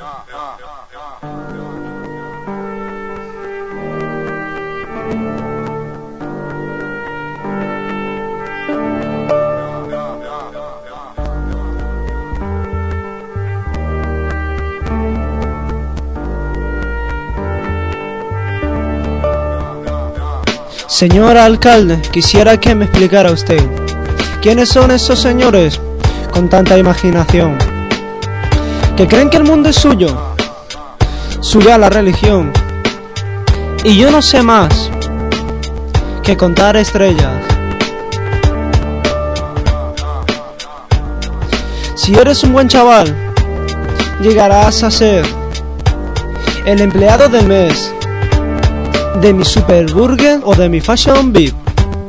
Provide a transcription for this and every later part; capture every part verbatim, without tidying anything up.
Señor alcalde, quisiera que me explicara usted quiénes son esos señores con tanta imaginación que creen que el mundo es suyo, suya la religión, y yo no sé más que contar estrellas. Si eres un buen chaval, llegarás a ser el empleado del mes de mi Superburger o de mi Fashion V I P.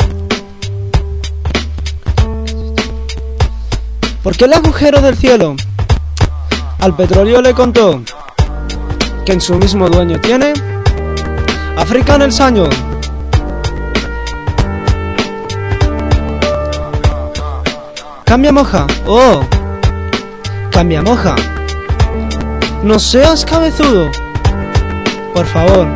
Porque el agujero del cielo al petróleo le contó que en su mismo dueño tiene África en el sañón. Cambia moja, oh, cambia moja. No seas cabezudo, por favor.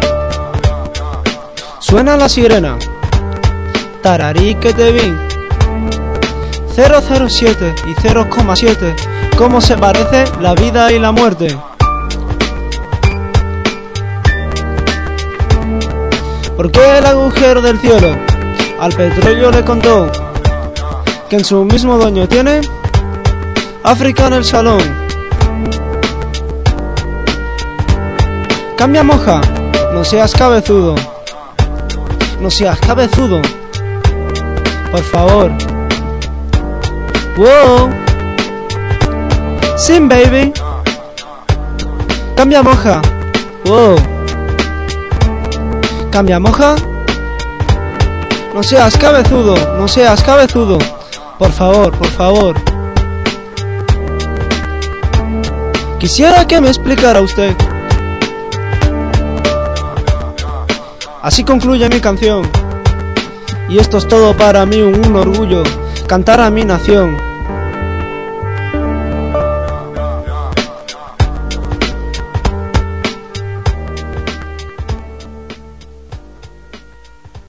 Suena la sirena, tararí que te vi. Cero cero siete y cero coma siete, cómo se parece la vida y la muerte. Porque el agujero del cielo al petróleo le contó que en su mismo dueño tiene África en el salón. Cambia moja, no seas cabezudo. No seas cabezudo, por favor. Wow. Sim baby. Cambia moja. Wow. Cambia moja. No seas cabezudo, no seas cabezudo, por favor, por favor. Quisiera que me explicara usted. Así concluye mi canción. Y esto es todo para mí, un orgullo, cantar a mi nación.